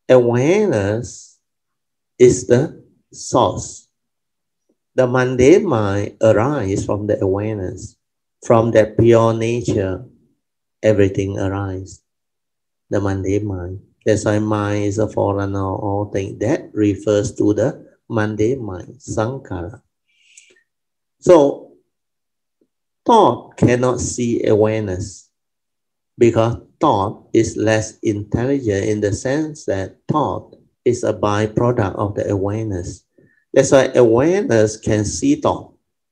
Awareness is the source. The mundane mind arises from the awareness. From that pure nature, everything arises. The mundane mind. That's why mind is a forerunner of all things. That refers to the mundane mind, sankhara. So, thought cannot see awareness because thought is less intelligent in the sense that thought is a byproduct of the awareness. That's why awareness can see thought.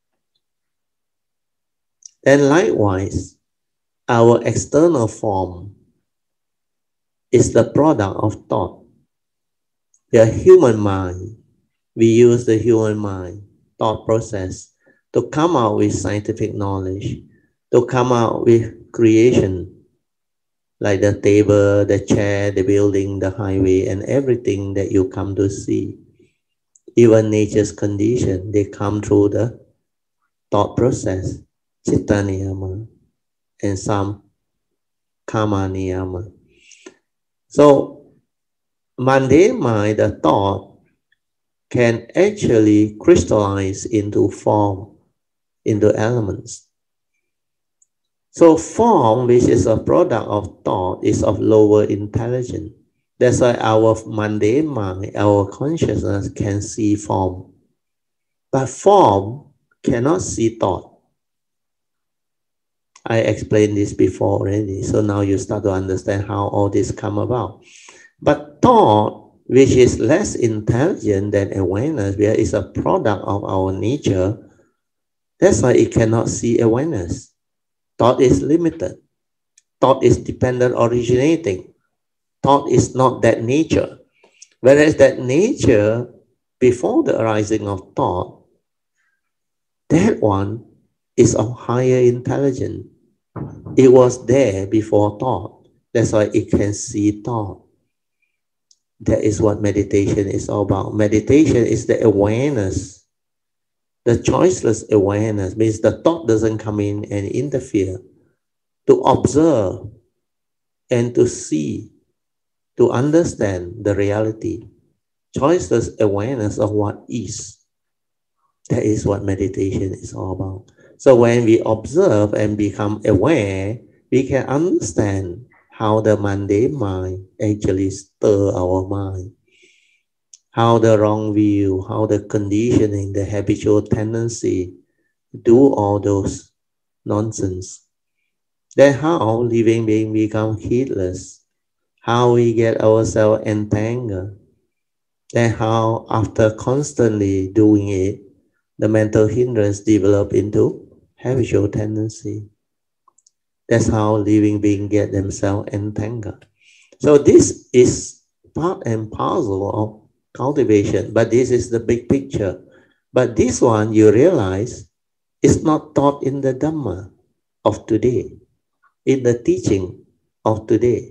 And likewise, our external form is the product of thought. The human mind, we use the human mind, thought process, to come out with scientific knowledge, to come out with creation, like the table, the chair, the building, the highway, and everything that you come to see. Even nature's condition, they come through the thought process, citta niyama, and some karma niyama. So, mundane mind, the thought, can actually crystallize into form, into elements. So form, which is a product of thought, is of lower intelligence. That's why our mundane mind, our consciousness can see form. But form cannot see thought. I explained this before already, so now you start to understand how all this come about. But thought, which is less intelligent than awareness, where it's a product of our nature, that's why it cannot see awareness. Thought is limited. Thought is dependent originating. Thought is not that nature. Whereas that nature, before the arising of thought, that one is of higher intelligence. It was there before thought. That's why it can see thought. That is what meditation is all about. Meditation is the awareness. The choiceless awareness means the thought doesn't come in and interfere. To observe and to see, to understand the reality. Choiceless awareness of what is. That is what meditation is all about. So when we observe and become aware, we can understand how the mundane mind actually stirs our mind. How the wrong view, how the conditioning, the habitual tendency do all those nonsense. Then how living being become heedless, how we get ourselves entangled, then how after constantly doing it, the mental hindrance develop into habitual tendency. That's how living beings get themselves entangled. So this is part and parcel of cultivation, but this is the big picture. But this one, you realize, is not taught in the Dhamma of today, in the teaching of today.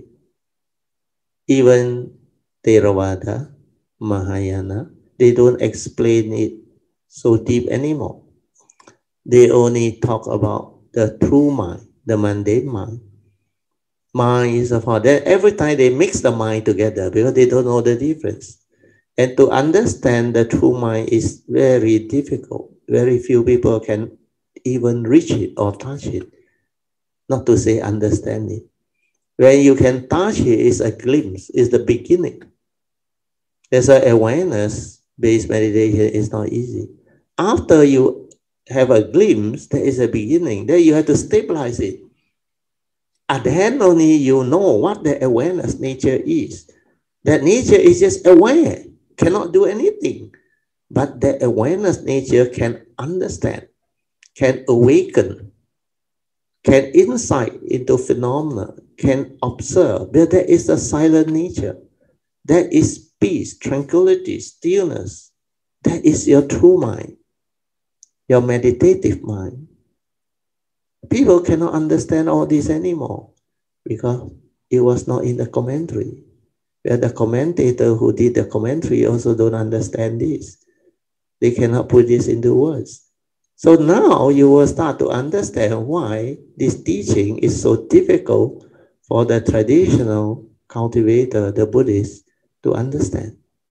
Even Theravada, Mahayana, they don't explain it so deep anymore. They only talk about the true mind, the mundane mind. Mind is a form. Then every time they mix the mind together because they don't know the difference. And to understand the true mind is very difficult. Very few people can even reach it or touch it, not to say understand it. When you can touch it, it's a glimpse, it's the beginning. That's why awareness-based meditation is not easy. After you have a glimpse, there is a beginning. Then you have to stabilize it. At the end only you know what the awareness nature is. That nature is just aware, cannot do anything. But the awareness nature can understand, can awaken, can insight into phenomena, can observe. But there is a silent nature. That is peace, tranquility, stillness. That is your true mind, your meditative mind. People cannot understand all this anymore because it was not in the commentary. Where the commentator who did the commentary also don't understand this. They cannot put this into words. So now you will start to understand why this teaching is so difficult for the traditional cultivator, the Buddhist, to understand.